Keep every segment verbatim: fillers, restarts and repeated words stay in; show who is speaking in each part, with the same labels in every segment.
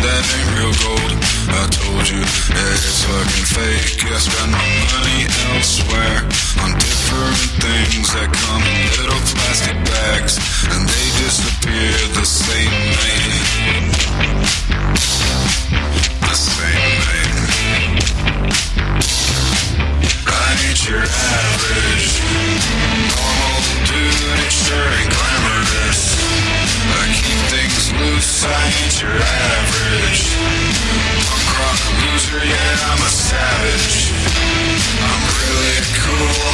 Speaker 1: that ain't real gold. I told you, yeah, it's fucking fake. I spend my money elsewhere on different things that come in little plastic bags, and they disappear the same night. The same night. I ain't your average normal dude, it sure ain't glamorous. I keep things loose, I ain't your average punk rock loser, yeah, I'm a savage. I'm really cool.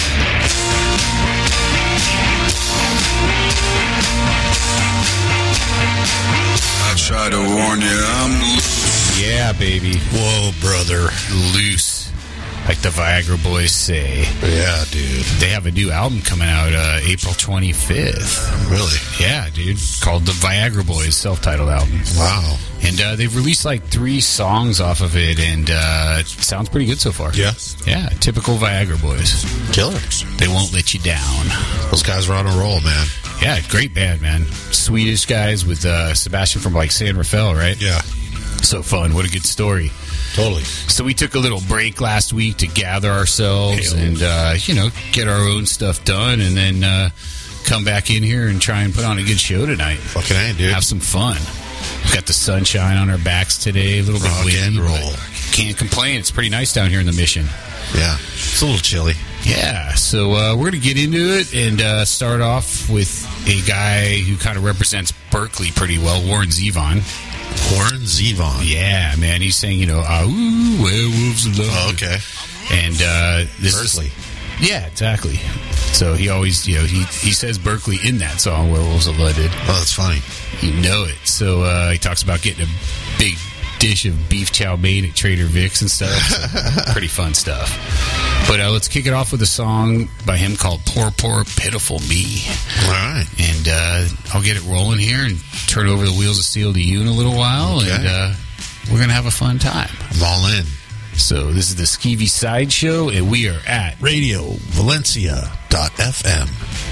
Speaker 1: I try to warn you, I'm loose.
Speaker 2: Yeah, baby.
Speaker 3: Whoa, brother.
Speaker 2: Loose. Like the Viagra Boys say.
Speaker 3: Yeah, dude.
Speaker 2: They have a new album coming out uh, April twenty-fifth.
Speaker 3: Really?
Speaker 2: Yeah, dude. Called the Viagra Boys, self-titled album.
Speaker 3: Wow.
Speaker 2: And uh, they've released like three songs off of it, and uh, it sounds pretty good so far.
Speaker 3: Yeah?
Speaker 2: Yeah, typical Viagra Boys.
Speaker 3: Killers.
Speaker 2: They won't let you down.
Speaker 3: Those guys are on a roll, man.
Speaker 2: Yeah, great band, man. Swedish guys with uh, Sebastian from like San Rafael, right?
Speaker 3: Yeah.
Speaker 2: So fun. What a good story.
Speaker 3: Totally.
Speaker 2: So we took a little break last week to gather ourselves
Speaker 3: Hey,
Speaker 2: and, uh, you know, get our own stuff done, and then uh, come back in here and try and put on a good show tonight.
Speaker 3: Fucking A, dude.
Speaker 2: Have some fun. We've got the sunshine on our backs today, a little bit
Speaker 3: Rock
Speaker 2: windy.
Speaker 3: and roll.
Speaker 2: Can't complain. It's pretty nice down here in the Mission.
Speaker 3: Yeah. It's a little chilly.
Speaker 2: Yeah, so uh, we're going to get into it and uh, start off with a guy who kind of represents Berkeley pretty well, Warren Zevon.
Speaker 3: Warren Zevon.
Speaker 2: Yeah, man. He's saying, you know, ah, ooh, werewolves of love.
Speaker 3: Oh, okay.
Speaker 2: And uh, this
Speaker 3: Berkeley.
Speaker 2: Is, yeah, exactly. So he always, you know, he, he says Berkeley in that song, Werewolves of London.
Speaker 3: Oh, that's funny.
Speaker 2: You know it. So uh, he talks about getting a big dish of beef chow mein at Trader Vic's and stuff. So pretty fun stuff. But uh, let's kick it off with a song by him called Poor, Poor, Pitiful Me.
Speaker 3: All right.
Speaker 2: And uh, I'll get it rolling here and turn over the wheels of steel to you in a little while.
Speaker 3: Okay.
Speaker 2: And uh, we're going to have a fun time.
Speaker 3: I'm all in.
Speaker 2: So this is the Skeevy Sideshow, and we are at
Speaker 3: Radio Valencia dot F M.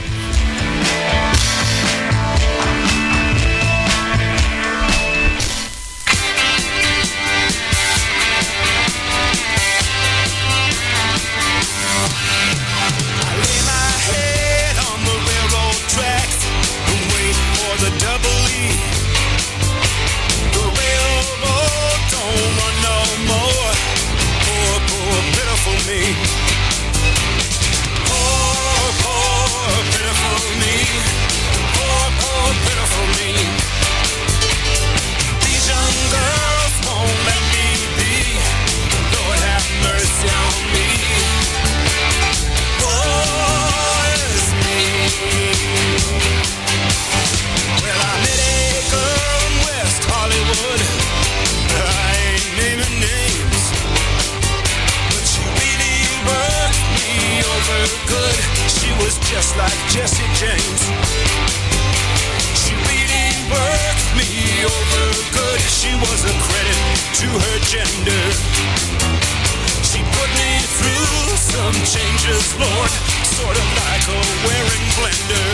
Speaker 4: Just like Jesse James, she really worked me over good. She was a credit to her gender. She put me through some changes, Lord, sort of like a wearing blender.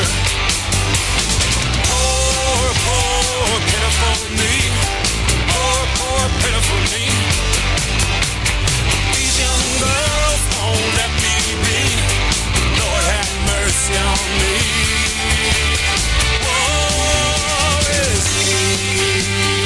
Speaker 4: Poor, poor, pitiful me. Poor, poor, pitiful me. These young girls won't let me be. Lord have mercy on me. Woe is me.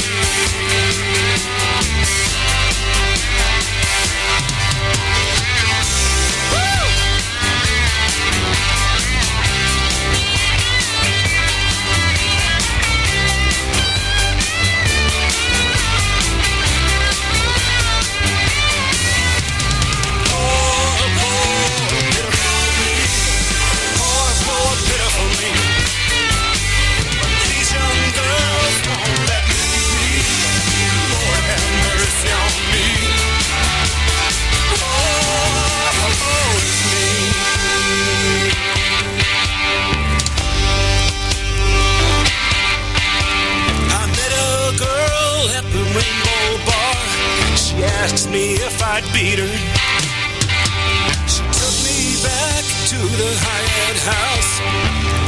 Speaker 4: Asked me if I'd beat her. She took me back to the Hyatt house.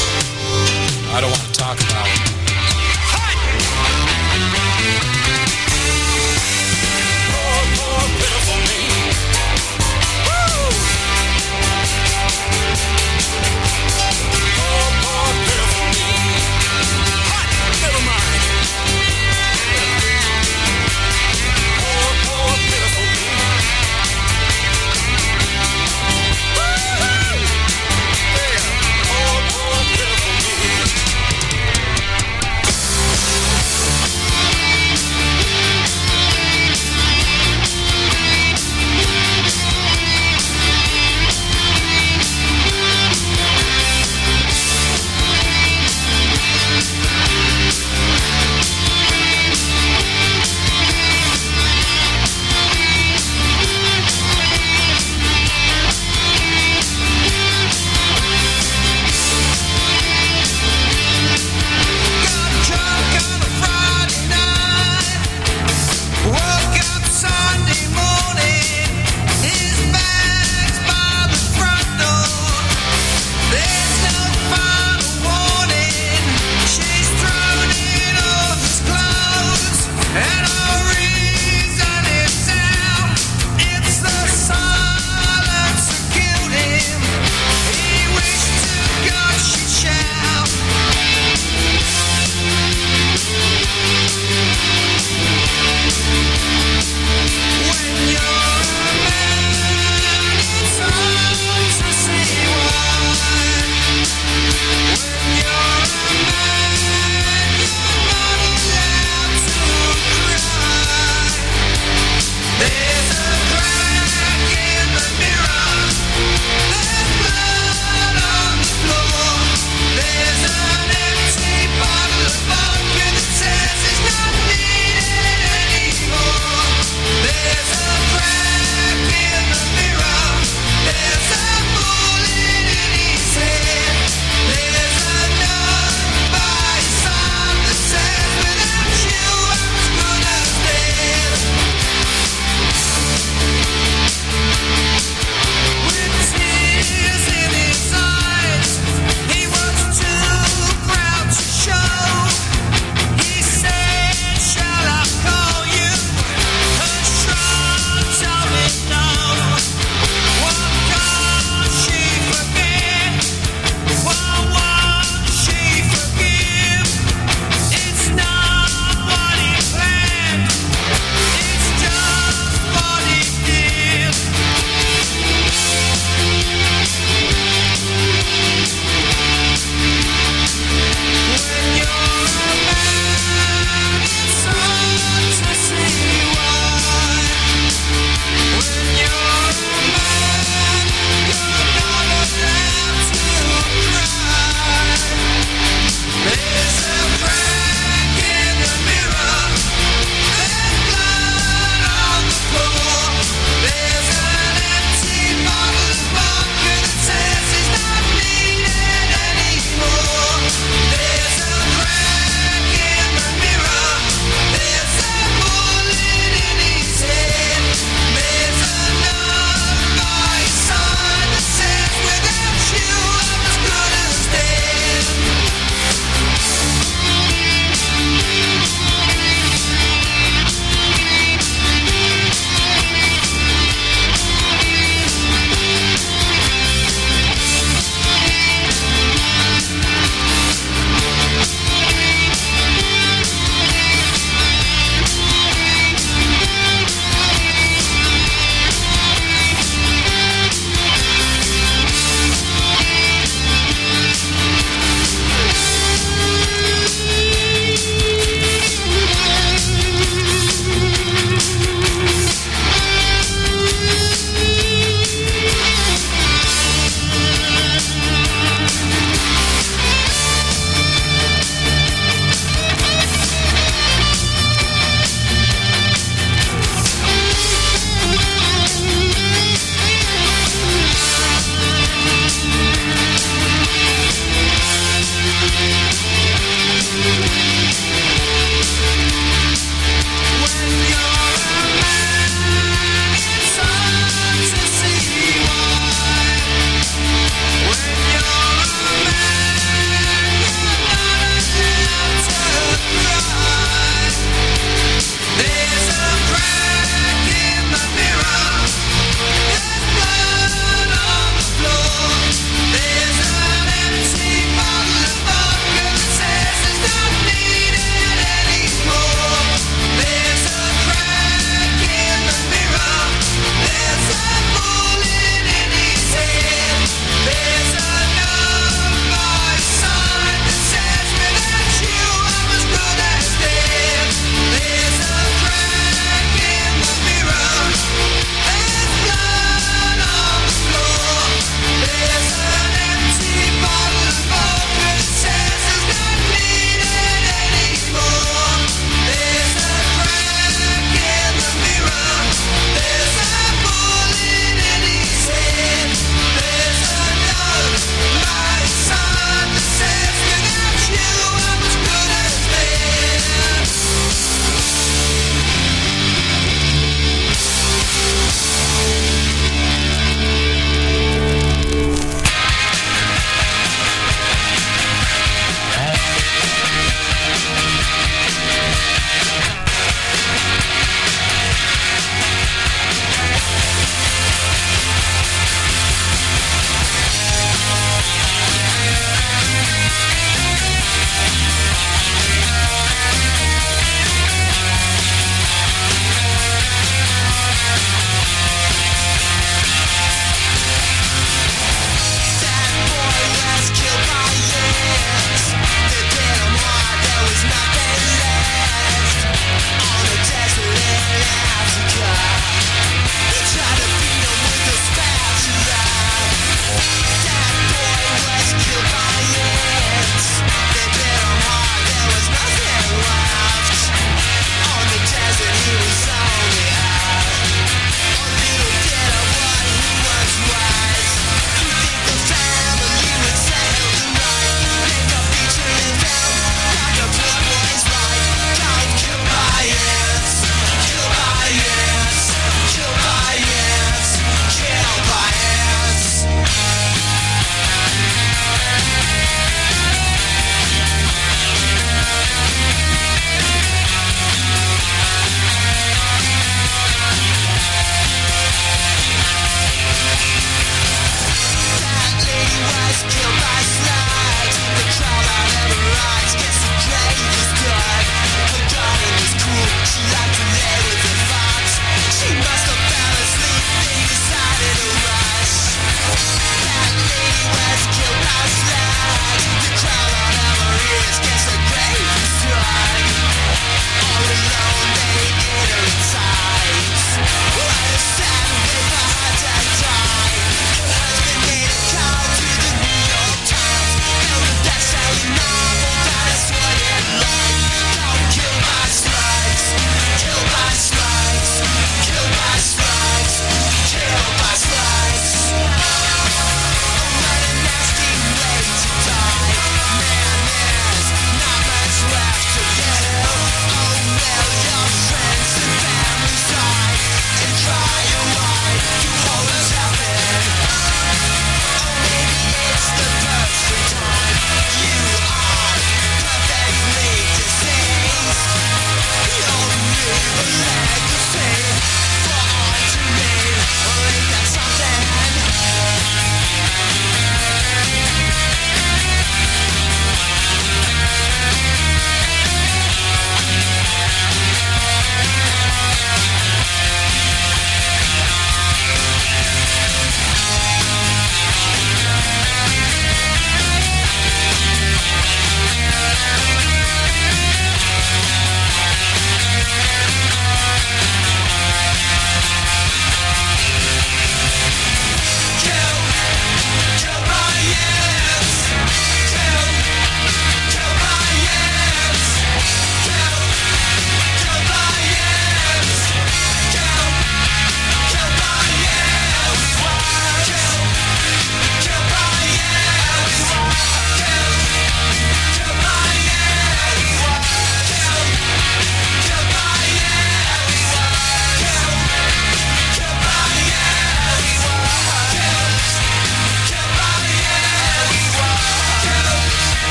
Speaker 4: I don't want to talk about it.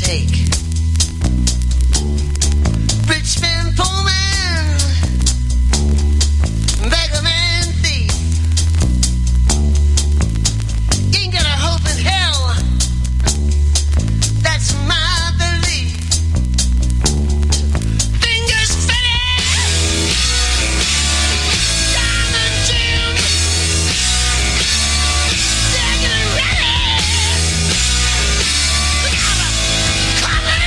Speaker 5: take. Rich man, poor man, beggar man, thief. Ain't got a hope in hell. That's my belief. Fingers fitted, diamond Jim, second ready. We got a coming.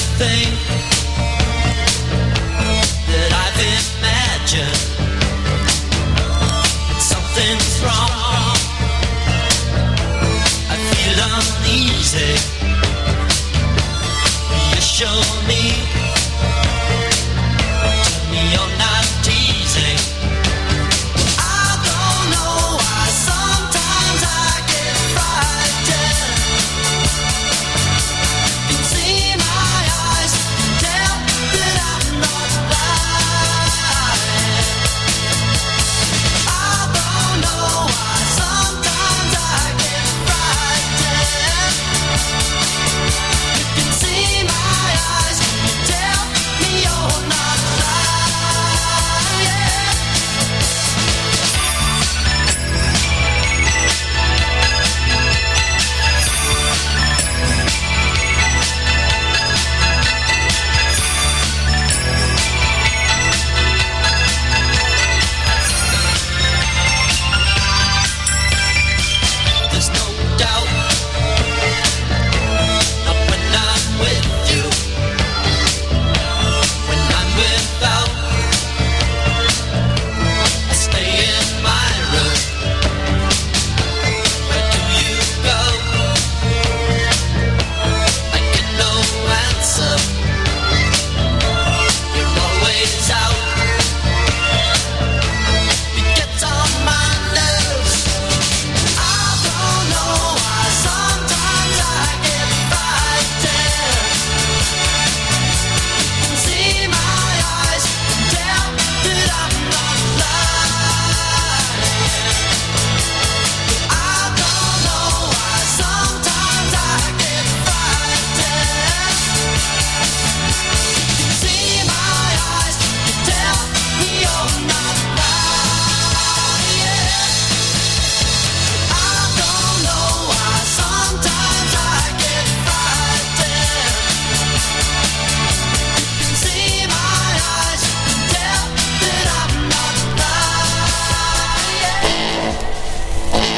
Speaker 6: everything that I've imagined. Something's wrong. I feel uneasy. You show me, tell me you're not teasing. I don't know why sometimes I get frightened. You can see my eyes, tell that I'm not lying. I don't know why sometimes I get frightened. You can see my eyes, tell me you're not lying. There's no doubt, not when I'm with you. When I'm without, I stay in my room. Where do you go? I get no answer. You're always out. It gets on my nerves. I don't know why sometimes I get frightened. You can see my eyes, tell that I'm not lying. I don't know why sometimes I get frightened. You can see my eyes, tell me you're not lying. I don't know why sometimes I get frightened. You can see my eyes, tell that I'm not lying.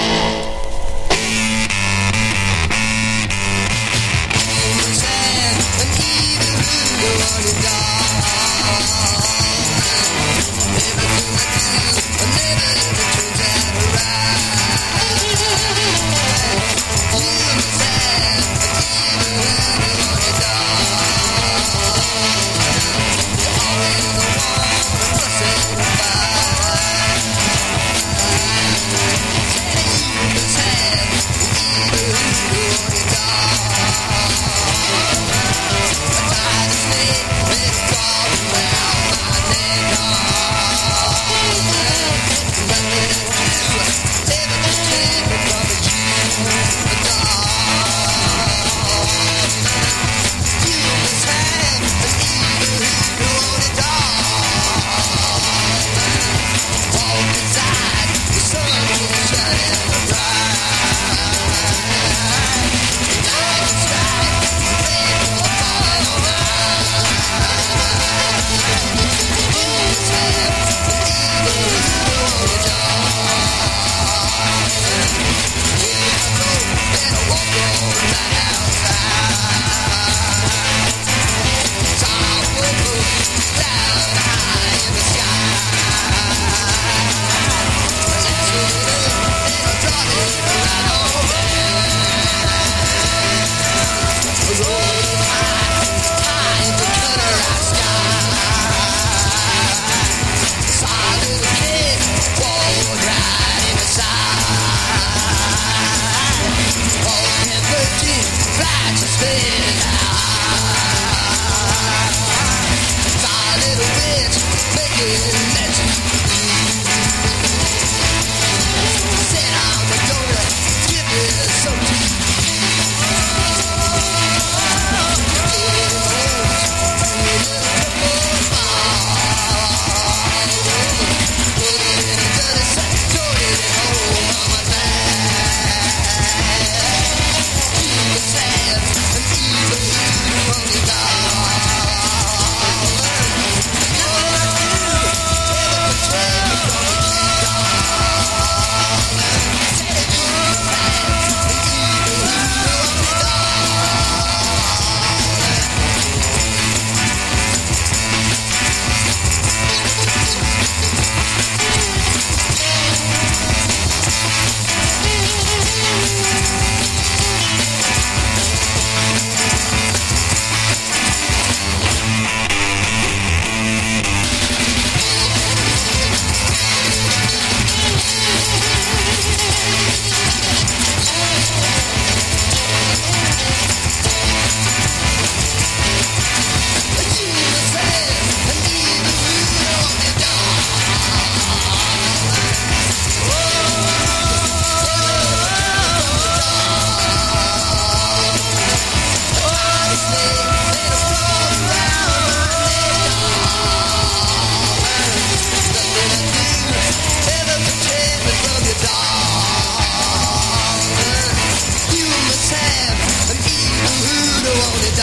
Speaker 7: own the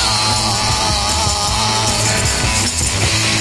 Speaker 7: dog.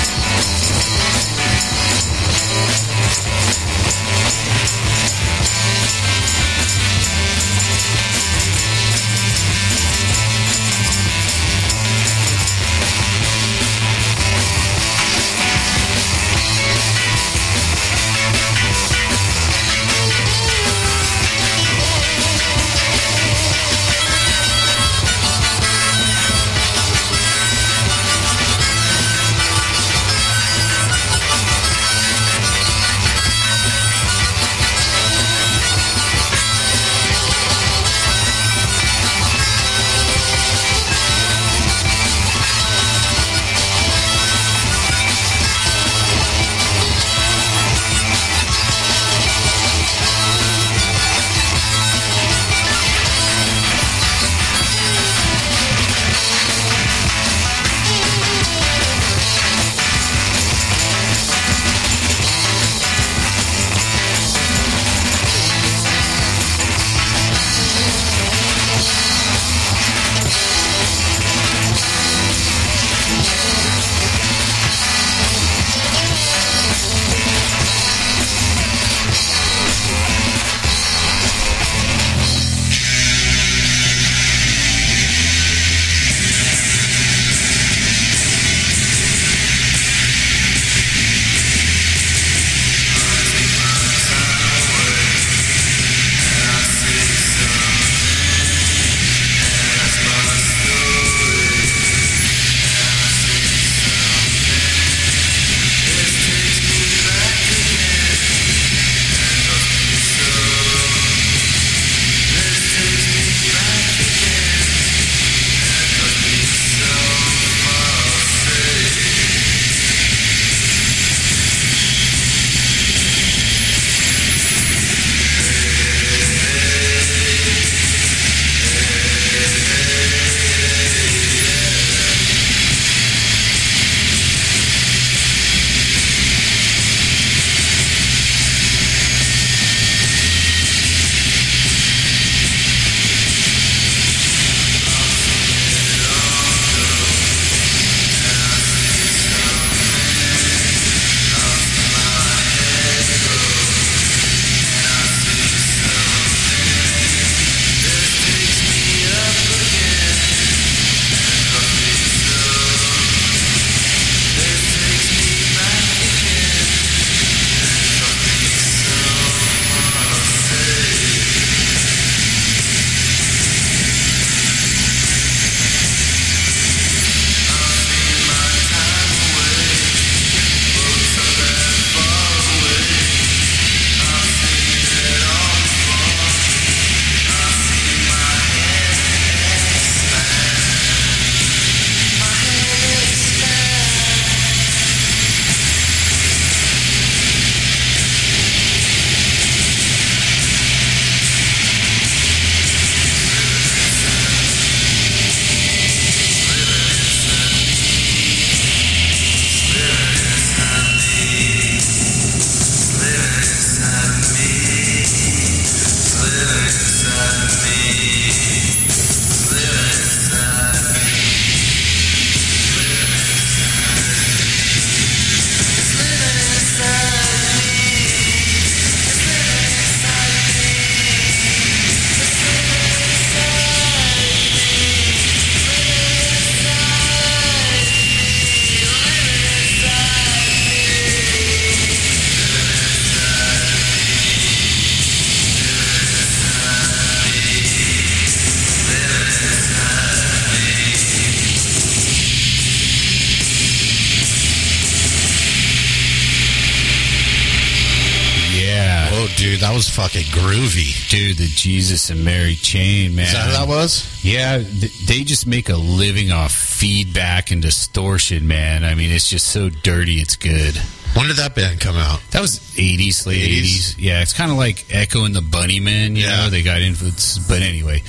Speaker 3: dude. That was fucking groovy.
Speaker 2: Dude, the Jesus and Mary chain, man.
Speaker 3: Is that who that was?
Speaker 2: Yeah, th- they just make a living off feedback and distortion, man. I mean, it's just so dirty, it's good.
Speaker 3: When did that band come out?
Speaker 2: That was eighties, late eighties. Yeah, it's kind of like Echo and the Bunnymen, you
Speaker 3: Yeah.
Speaker 2: know, they got influence. But anyway,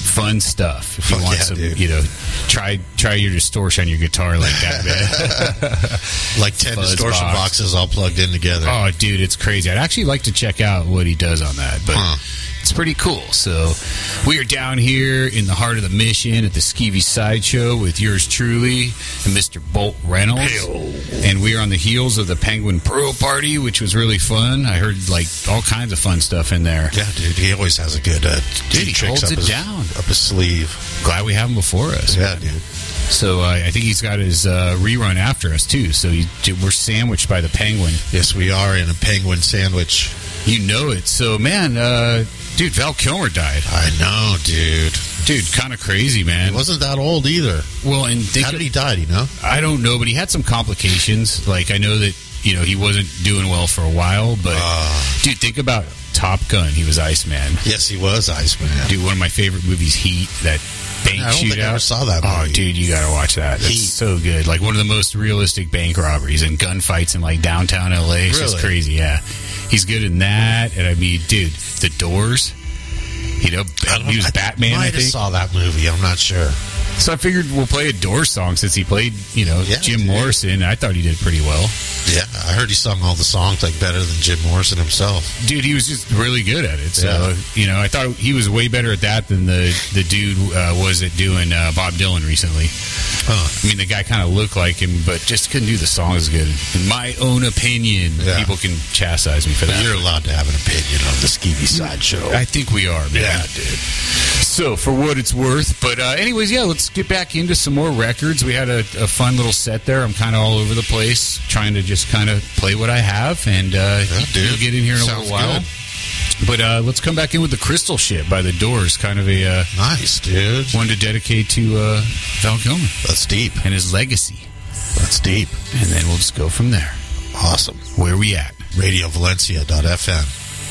Speaker 2: fun stuff. If you
Speaker 3: Fuck
Speaker 2: want
Speaker 3: yeah,
Speaker 2: some,
Speaker 3: dude.
Speaker 2: you know, try try your distortion on your guitar like that, man.
Speaker 3: Like ten
Speaker 2: Fuzz
Speaker 3: distortion
Speaker 2: box.
Speaker 3: boxes all plugged in together.
Speaker 2: Oh, dude, it's crazy. I'd actually like to check out what he does on that, but
Speaker 3: Huh.
Speaker 2: it's pretty cool. So we are down here in the heart of the Mission at the Skeevy Sideshow with yours truly and Mister Bolt Reynolds. And we are on the heels of the Penguin Pro Party, which was really fun. I heard like all kinds of fun stuff in there.
Speaker 3: Yeah, dude, he always has a good uh,
Speaker 2: Dude, he
Speaker 3: tricks
Speaker 2: holds
Speaker 3: up
Speaker 2: it
Speaker 3: his,
Speaker 2: down.
Speaker 3: up his sleeve.
Speaker 2: Glad we have him before us.
Speaker 3: Yeah, dude.
Speaker 2: So uh, I think he's got his uh, rerun after us too. So he, we're sandwiched by the Penguin.
Speaker 3: Yes, we are in a penguin sandwich.
Speaker 2: You know it. So man, uh, dude, Val Kilmer died.
Speaker 3: I know, dude.
Speaker 2: Dude, kind of crazy, man.
Speaker 3: He wasn't that old either.
Speaker 2: Well, and think
Speaker 3: How did he die, do you know?
Speaker 2: I don't know, but he had some complications. Like I know that you know he wasn't doing well for a while, but
Speaker 3: Uh.
Speaker 2: dude, think about Top Gun. He was Iceman.
Speaker 3: Yes, he was Iceman.
Speaker 2: Dude, one of my favorite movies, Heat. That bank
Speaker 3: I don't
Speaker 2: shootout.
Speaker 3: think I ever saw that
Speaker 2: Oh,
Speaker 3: movie.
Speaker 2: dude, you gotta watch that. That's
Speaker 3: Heat.
Speaker 2: so good. Like one of the most realistic bank robberies and gunfights in like downtown L A. It's just
Speaker 3: Really?
Speaker 2: crazy. Yeah, he's good in that. And I mean, dude, The Doors. You know,
Speaker 3: I don't-
Speaker 2: he was
Speaker 3: I
Speaker 2: Batman. I
Speaker 3: might have
Speaker 2: think.
Speaker 3: saw that movie. I'm not sure.
Speaker 2: So I figured we'll play a Doors song since he played, you know,
Speaker 3: Yeah,
Speaker 2: Jim
Speaker 3: dude.
Speaker 2: Morrison. I thought he did pretty well.
Speaker 3: Yeah, I heard he sung all the songs like better than Jim Morrison himself.
Speaker 2: Dude, he was just really good at it. So,
Speaker 3: Yeah.
Speaker 2: you know, I thought he was way better at that than the, the dude uh, was at doing uh, Bob Dylan recently.
Speaker 3: Huh.
Speaker 2: I mean, the guy kind of looked like him, but just couldn't do the songs good. In my own opinion,
Speaker 3: Yeah.
Speaker 2: people can chastise me for
Speaker 3: But
Speaker 2: that.
Speaker 3: you're allowed to have an opinion on the Skeevy Sideshow.
Speaker 2: I think we are, man.
Speaker 3: Yeah, dude.
Speaker 2: So, for what it's worth. But, uh, anyways, yeah, let's get back into some more records. We had a, a fun little set there. I'm kind of all over the place, trying to just kind of play what I have, and uh,
Speaker 3: Yeah, dude.
Speaker 2: we'll get in here in a
Speaker 3: Sounds
Speaker 2: little while.
Speaker 3: good.
Speaker 2: But uh, let's come back in with the Crystal Shit by the Doors, kind of a uh,
Speaker 3: Nice, dude.
Speaker 2: one to dedicate to uh, Val Kilmer
Speaker 3: That's deep.
Speaker 2: and his legacy.
Speaker 3: That's deep.
Speaker 2: And then we'll just go from there.
Speaker 3: Awesome.
Speaker 2: Where we at?
Speaker 3: radio valencia dot f m.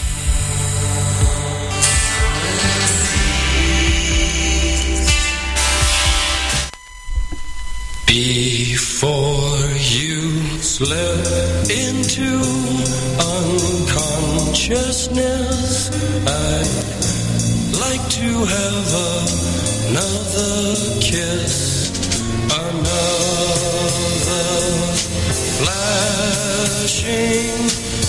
Speaker 4: Before you slip into unconsciousness, I'd like to have another kiss, another flashing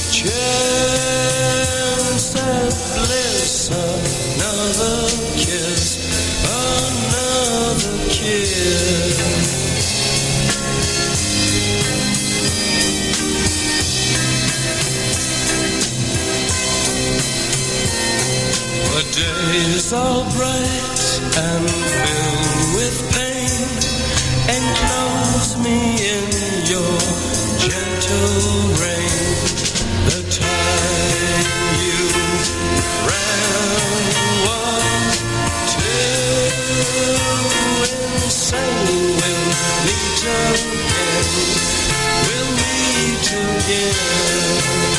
Speaker 4: chance at bliss, another kiss, another kiss. The days are bright and filled with pain. Enclose me in your gentle rain. The time you ran was too insane. We'll meet again. We'll meet again.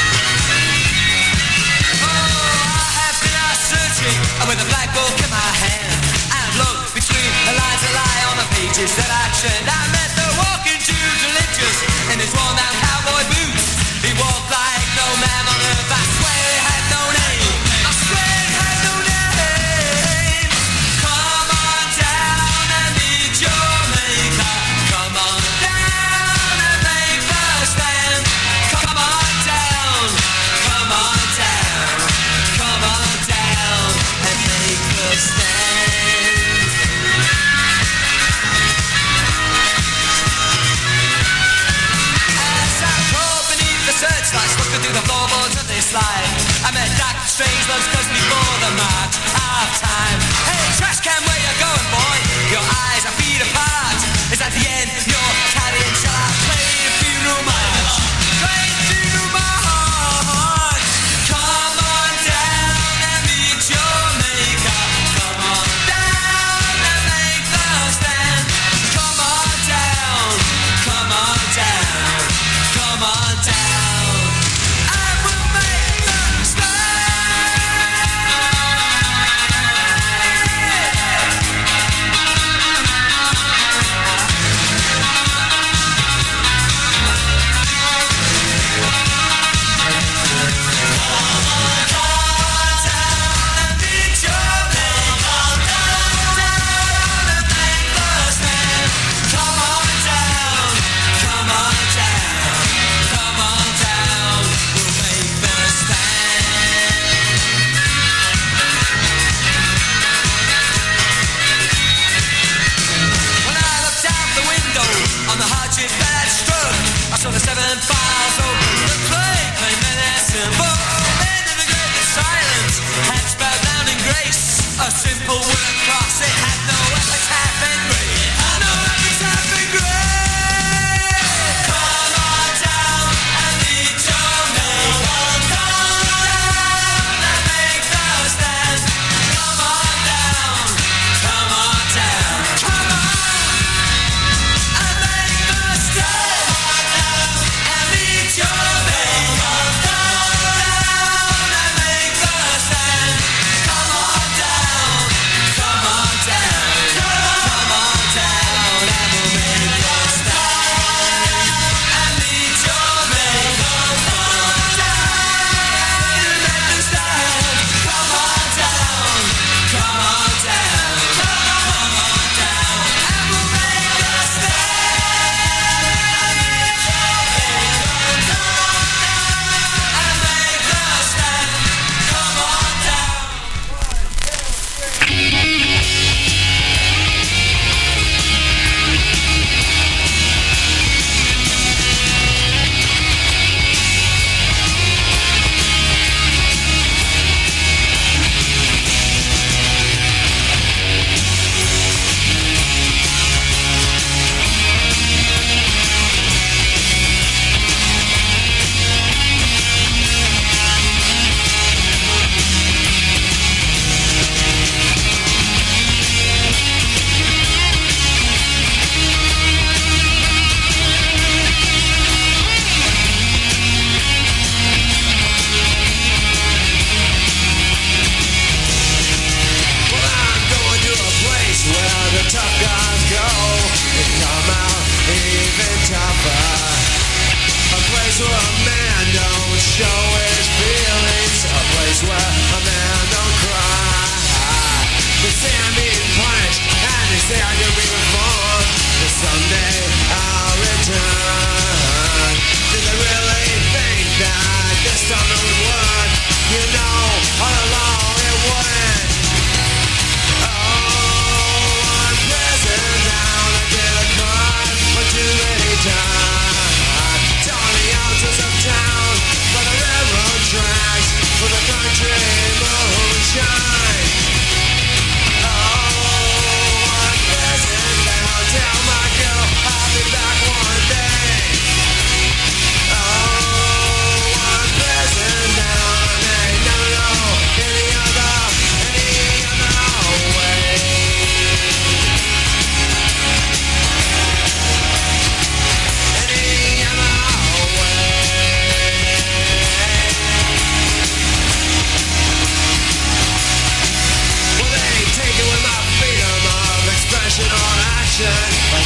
Speaker 6: With a black book in my hand, changes that I trend. I met the walking Jew delicious in his worn down cowboy boots. He walked like no man on earth. I swear he had no name. I swear he had no name. Come on down and meet your maker. Come on down and make the stand. Come on down. Come on down. Come on down and make the stand. Searchlights looking through the floorboards of this life. I met Doctor Strangelove's cause before the march of time. Hey, trash can, where you going, boy? Your eyes are feet apart. Is that the end you're carrying? Shall I play a funeral march? Play a funeral march. Come on down and meet your maker. Come on down and make the stand. Come on down. Come on down. Come on down. So the seven files open, the plague lay menacing. But men of the greatest silence had spelled down in grace a simple wooden cross. It had no epitaph engraved, no epitaph engraved. Come on down and meet your maker. Come down and make the stand. Come on down, come on down, come on and make the stand. Your maker, come down and make the stand. Come on down, come on down, come on down, and we'll make the stand. And meet your maker, come down and make the stand. Come on down, come on down, come on down, and we'll make the stand.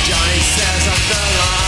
Speaker 6: Johnny says of the line.